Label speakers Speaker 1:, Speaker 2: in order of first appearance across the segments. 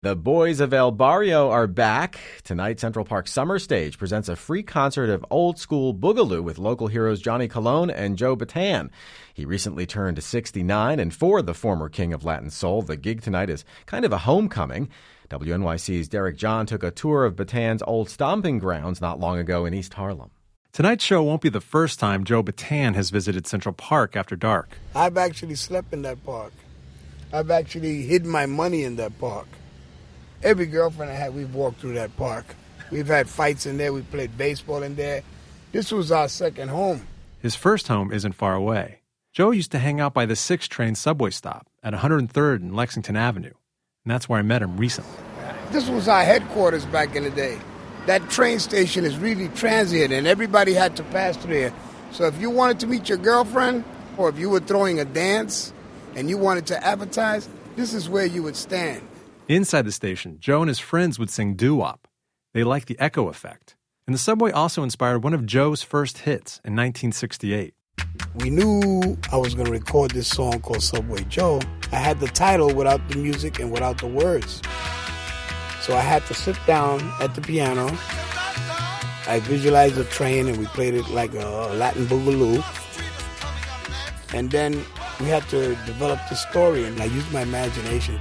Speaker 1: The Boys of El Barrio are back. Tonight, Central Park Summer Stage presents a free concert of old-school boogaloo with local heroes Johnny Colon and Joe Bataan. He recently turned 69, and for the former king of Latin soul, the gig tonight is kind of a homecoming. WNYC's Derek John took a tour of Bataan's old stomping grounds not long ago in East Harlem.
Speaker 2: Tonight's show won't be the first time Joe Bataan has visited Central Park after dark.
Speaker 3: I've actually slept in that park. I've actually hid my money in that park. Every girlfriend I had, we've walked through that park. We've had fights in there. We played baseball in there. This was our second home.
Speaker 2: His first home isn't far away. Joe used to hang out by the 6 train subway stop at 103rd and Lexington Avenue. And that's where I met him recently.
Speaker 3: This was our headquarters back in the day. That train station is really transient, and everybody had to pass through there. So if you wanted to meet your girlfriend, or if you were throwing a dance and you wanted to advertise, this is where you would stand.
Speaker 2: Inside the station, Joe and his friends would sing doo-wop. They liked the echo effect. And the subway also inspired one of Joe's first hits in 1968.
Speaker 3: We knew I was going to record this song called Subway Joe. I had the title without the music and without the words. So I had to sit down at the piano. I visualized the train and we played it like a Latin boogaloo. And then we had to develop the story, and I used my imagination.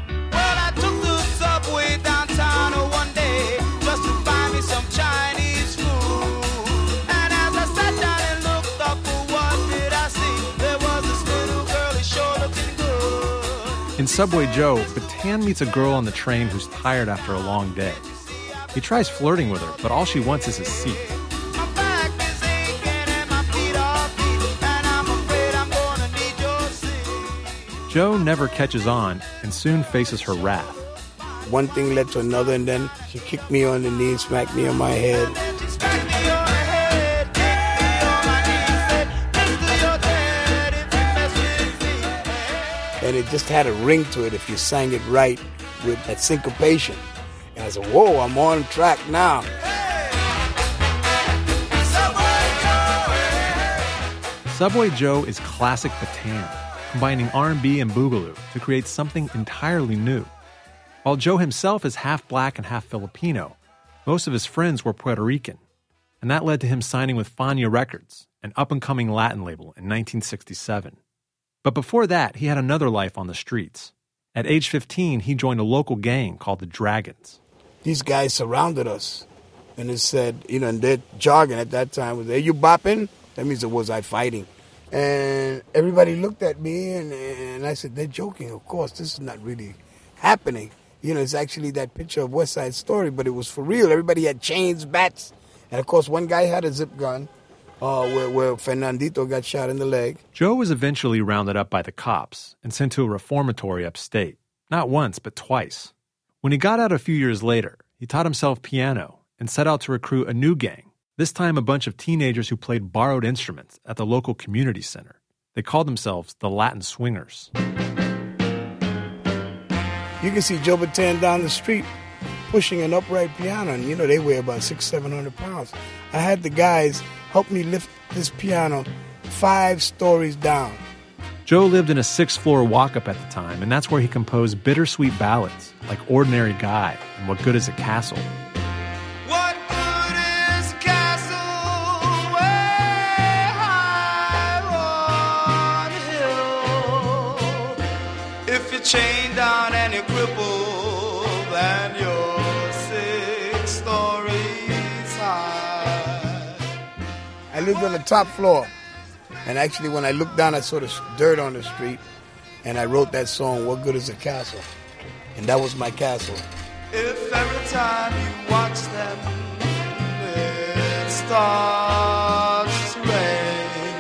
Speaker 4: Downtown one day just to find me some Chinese food. And as I sat down and looked up, what did I see? There was this little girl, who sure looking good.
Speaker 2: In Subway Joe, Bataan meets a girl on the train who's tired after a long day. He tries flirting with her, but all she wants is a seat.
Speaker 4: My back is aching and my feet are beat, and I'm afraid I'm gonna need your seat.
Speaker 2: Joe never catches on and soon faces her wrath.
Speaker 3: One thing led to another, and then she kicked me on the knee, smacked me on my head. And it just had a ring to it if you sang it right with that syncopation. And I said, whoa, I'm on track now.
Speaker 2: Subway Joe is classic Bataan, combining R&B and boogaloo to create something entirely new. While Joe himself is half black and half Filipino, most of his friends were Puerto Rican, and that led to him signing with Fania Records, an up-and-coming Latin label, in 1967. But before that, he had another life on the streets. At age 15, he joined a local gang called the Dragons.
Speaker 3: These guys surrounded us, and it said, and they're jogging at that time. Was, "Are you bopping?" That means was I fighting? And everybody looked at me, and I said, they're joking, of course. This is not really happening. It's actually that picture of West Side Story, but it was for real. Everybody had chains, bats, and of course one guy had a zip gun where Fernandito got shot in the leg.
Speaker 2: Joe was eventually rounded up by the cops and sent to a reformatory upstate, not once but twice. When he got out a few years later, he taught himself piano and set out to recruit a new gang, this time a bunch of teenagers who played borrowed instruments at the local community center. They called themselves the Latin Swingers.
Speaker 3: You can see Joe Bataan down the street pushing an upright piano, and they weigh about 600-700 pounds. I had the guys help me lift this piano 5 stories down.
Speaker 2: Joe lived in a 6th-floor walk-up at the time, and that's where he composed bittersweet ballads like Ordinary Guy and What Good Is a Castle.
Speaker 4: What good is a castle way high on a hill if you're chained down and you're crippled and you're 6 stories high?
Speaker 3: I lived on the top floor, and actually when I looked down I saw the dirt on the street, and I wrote that song, What Good Is a Castle? And that was my castle.
Speaker 4: If every time you watch them it starts to rain,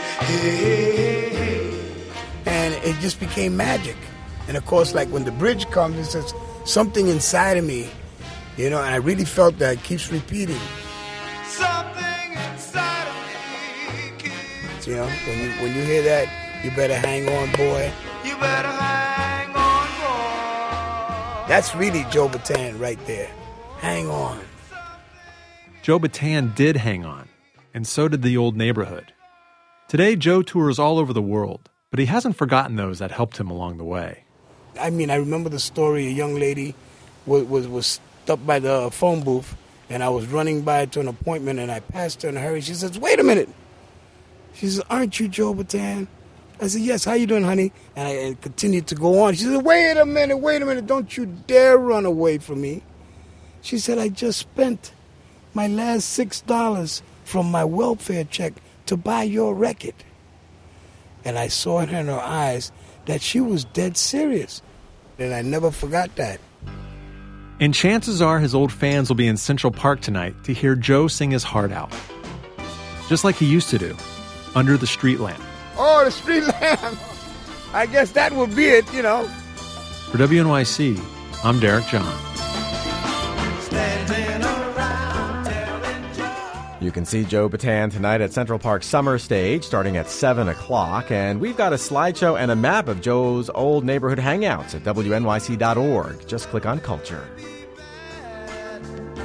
Speaker 3: and it just became magic. And of course, like when the bridge comes, it says something inside of me, and I really felt that it keeps repeating.
Speaker 4: Something inside of me keeps
Speaker 3: when you hear that, you better hang on, boy.
Speaker 4: You better hang on, boy.
Speaker 3: That's really Joe Bataan right there. Hang on.
Speaker 2: Joe Bataan did hang on, and so did the old neighborhood. Today, Joe tours all over the world, but he hasn't forgotten those that helped him along the way.
Speaker 3: I remember the story, a young lady was stopped by the phone booth, and I was running by to an appointment, and I passed her in a hurry. She says, "Wait a minute." She says, "Aren't you Joe Bataan?" I said, "Yes, how you doing, honey?" And I continued to go on. She said, wait a minute, don't you dare run away from me." She said, "I just spent my last $6 from my welfare check to buy your record." And I saw in her eyes that she was dead serious. And I never forgot that.
Speaker 2: And chances are his old fans will be in Central Park tonight to hear Joe sing his heart out. Just like he used to do, under the street lamp.
Speaker 3: Oh, the street lamp. I guess that would be it, you know.
Speaker 2: For WNYC, I'm Derek John.
Speaker 1: You can see Joe Bataan tonight at Central Park Summer Stage starting at 7 o'clock. And we've got a slideshow and a map of Joe's old neighborhood hangouts at WNYC.org. Just click on Culture.